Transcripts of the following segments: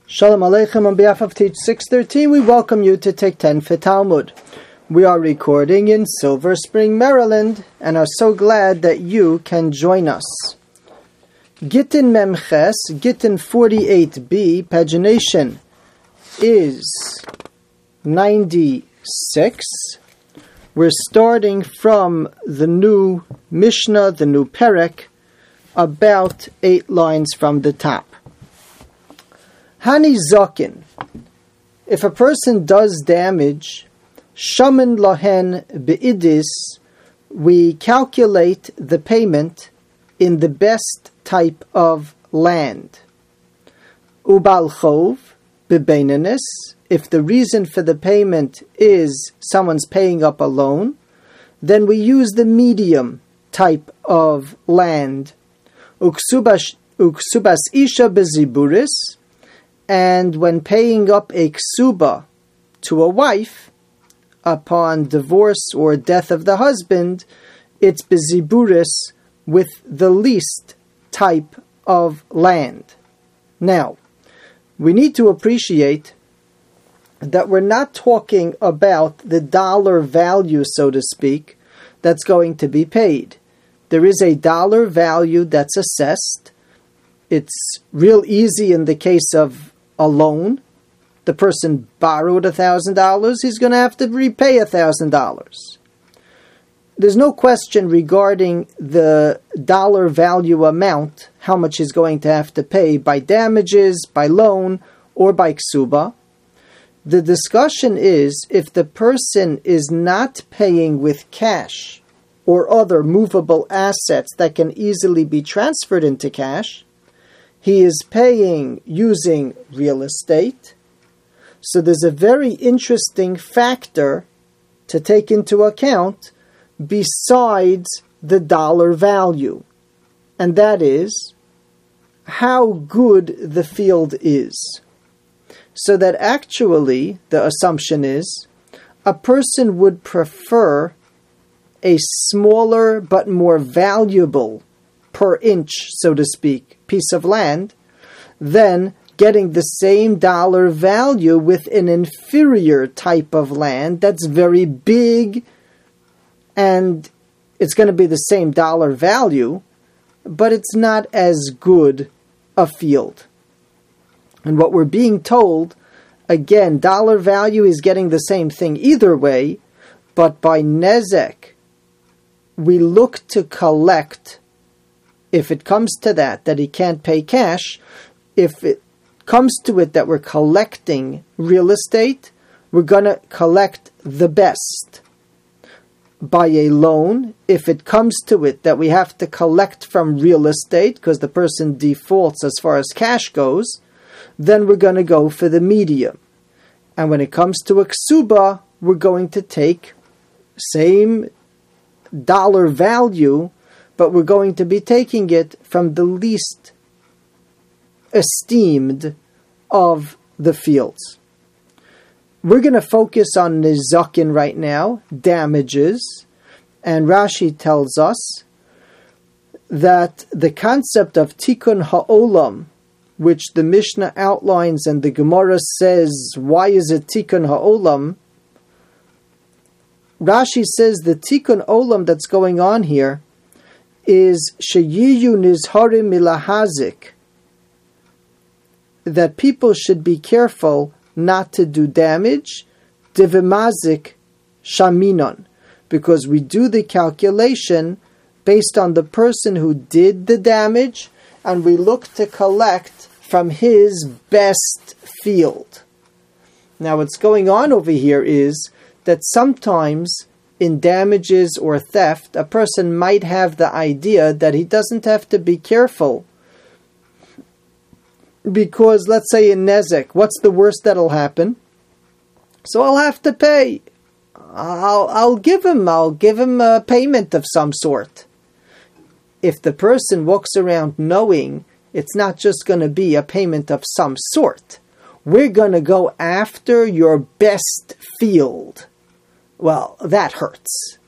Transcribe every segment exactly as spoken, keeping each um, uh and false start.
Shalom Aleichem. On behalf of Teach six thirteen, we welcome you to Take ten for Talmud. We are recording in Silver Spring, Maryland, and are so glad that you can join us. Gittin Memches, Gittin forty-eight b, pagination is ninety-six. We're starting from the new Mishnah, the new Perek, about eight lines from the top. Hani Zokin, if a person does damage, Shaman Lohen Be'idis, we calculate the payment in the best type of land. Ubal Chov Bebeinanis, if the reason for the payment is someone's paying up a loan, then we use the medium type of land. Uksubas Uksubas Isha Beziburis, and when paying up a ksuba to a wife, upon divorce or death of the husband, it's beziburis with the least type of land. Now, we need to appreciate that we're not talking about the dollar value, so to speak, that's going to be paid. There is a dollar value that's assessed. It's real easy in the case of a loan. The person borrowed one thousand dollars, he's going to have to repay one thousand dollars. There's no question regarding the dollar value amount, how much he's going to have to pay by damages, by loan, or by ksuba. The discussion is if the person is not paying with cash or other movable assets that can easily be transferred into cash, he is paying using real estate. So there's a very interesting factor to take into account besides the dollar value. And that is how good the field is. So that actually the assumption is a person would prefer a smaller but more valuable per inch, so to speak, piece of land than getting the same dollar value with an inferior type of land that's very big, and it's going to be the same dollar value, but it's not as good a field. And what we're being told, again, dollar value is getting the same thing either way, but by nezek, we look to collect, if it comes to that, that he can't pay cash, if it comes to it that we're collecting real estate, we're going to collect the best. By a loan, if it comes to it that we have to collect from real estate because the person defaults as far as cash goes, then we're going to go for the medium. And when it comes to a ksuba, we're going to take same dollar value, but we're going to be taking it from the least esteemed of the fields. We're going to focus on nizakin right now, damages, and Rashi tells us that the concept of tikkun ha'olam, which the Mishnah outlines and the Gemara says, why is it tikkun ha'olam? Rashi says the tikkun olam that's going on here is sheyiyu nizharim milahazik, that people should be careful not to do damage, divimazik shaminon, because we do the calculation based on the person who did the damage, and we look to collect from his best field. Now what's going on over here is that sometimes in damages or theft, a person might have the idea that he doesn't have to be careful because, let's say in nezek, what's the worst that'll happen? So I'll have to pay. I'll, I'll give him, I'll give him a payment of some sort. If the person walks around knowing it's not just going to be a payment of some sort, we're going to go after your best field, well, that hurts.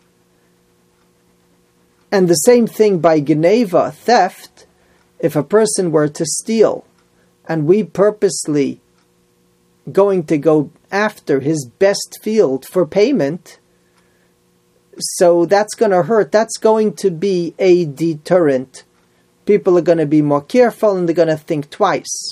And the same thing by Geneva, theft. If a person were to steal, and we purposely going to go after his best field for payment, so that's going to hurt. That's going to be a deterrent. People are going to be more careful and they're going to think twice.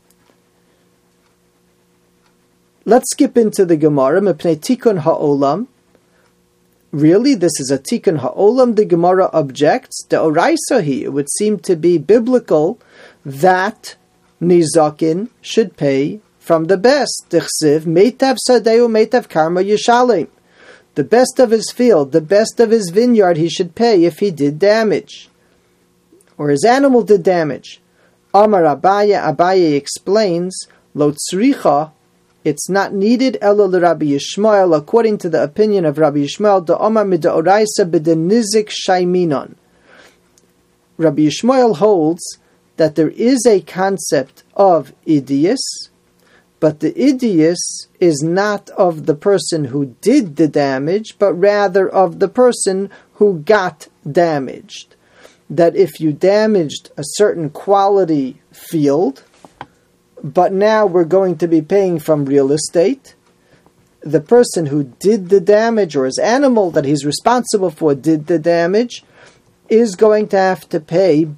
Let's skip into the Gemara. Mepnei Tikun Ha'olam. Really, this is a Tikun Ha'olam. The Gemara objects. The Oraisa he. It would seem to be biblical that Nizakin should pay from the best. Tichsiv Meitav Sadeu Meitav Karma Yishalim. The best of his field, the best of his vineyard, he should pay if he did damage, or his animal did damage. Amar Abaye, Abaye explains, Lo tzricha, it's not needed, Elo l'Rabbi Yishmael, according to the opinion of Rabbi Yishmael, Da Amar Mid'oraisa b'denizik shaiminon. Rabbi Yishmael holds that there is a concept of idius, but the idius is not of the person who did the damage, but rather of the person who got damaged. That if you damaged a certain quality field, but now we're going to be paying from real estate, the person who did the damage, or his animal that he's responsible for did the damage, is going to have to pay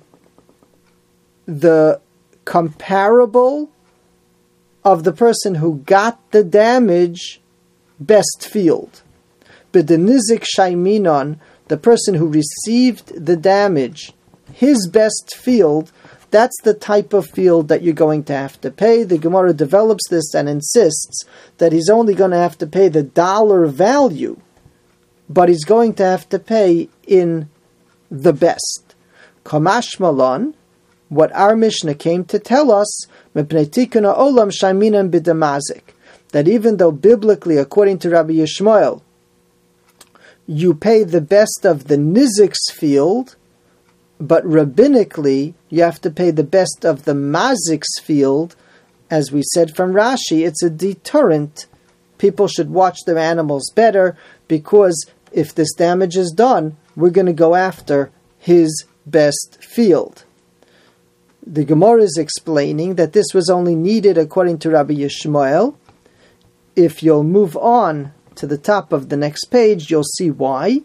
the comparable of the person who got the damage best field. B'denizik shaiminon, the person who received the damage, his best field, that's the type of field that you're going to have to pay. The Gemara develops this and insists that he's only going to have to pay the dollar value, but he's going to have to pay in the best. Kamash Malon, what our Mishnah came to tell us, that even though biblically, according to Rabbi Yishmael, you pay the best of the nizik's field, but rabbinically, you have to pay the best of the mazik's field. As we said from Rashi, it's a deterrent. People should watch their animals better, because if this damage is done, we're going to go after his best field. The Gemara is explaining that this was only needed according to Rabbi Yishmael. If you'll move on to the top of the next page, you'll see why.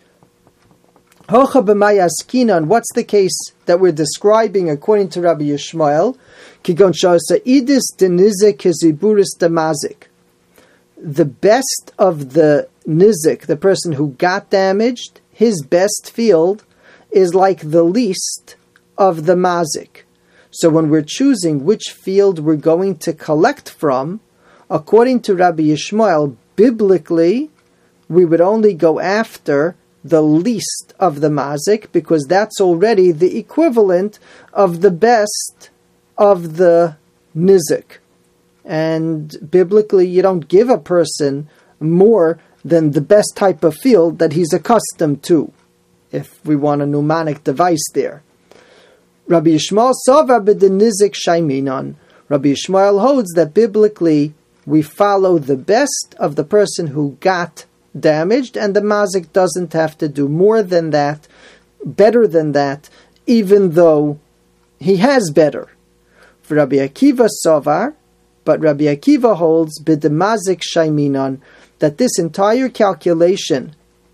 Hocha b'mayaskinan, what's the case that we're describing according to Rabbi Yishmael? Kigon sha'asa'idis denizik kiziburis damazik. The best of the nizik, the person who got damaged, his best field is like the least of the mazik. So when we're choosing which field we're going to collect from, according to Rabbi Yishmael, biblically, we would only go after the least of the mazik, because that's already the equivalent of the best of the nizik. And biblically, you don't give a person more than the best type of field that he's accustomed to, if we want a mnemonic device there. Rabbi Yishmael Sava b'denizik shaiminon. Rabbi Yishmael holds that biblically we follow the best of the person who got damaged, and the mazik doesn't have to do more than that, better than that, even though he has better. For Rabbi Akiva Sovar, but Rabbi Akiva holds b'demazik shaiminon, that this entire calculation,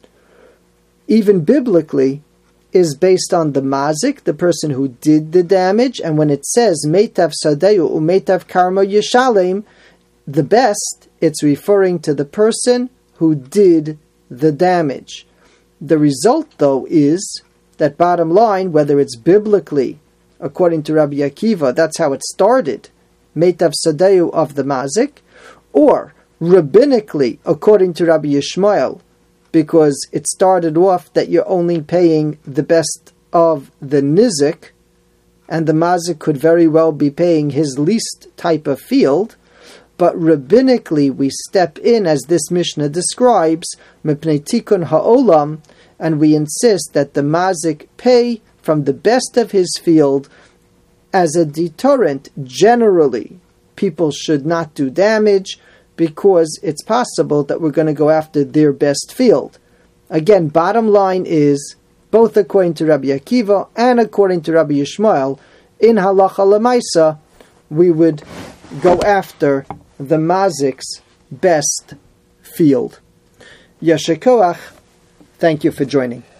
even biblically, is based on the mazik, the person who did the damage, and when it says meitav sadeu umeitav karma yishalem, the best, it's referring to the person who did the damage. The result, though, is that bottom line, whether it's biblically, according to Rabbi Akiva, that's how it started, meitav sadeu of the mazik, or rabbinically, according to Rabbi Yishmael, because it started off that you're only paying the best of the nizik, and the mazik could very well be paying his least type of field, but rabbinically we step in, as this Mishnah describes, mipnei tikun ha'olam, and we insist that the mazik pay from the best of his field as a deterrent. Generally, people should not do damage, because it's possible that we're going to go after their best field. Again, bottom line is, both according to Rabbi Akiva and according to Rabbi Yishmael, in halacha lemaisa, we would go after the mazik's best field. Yasher koach. Thank you for joining.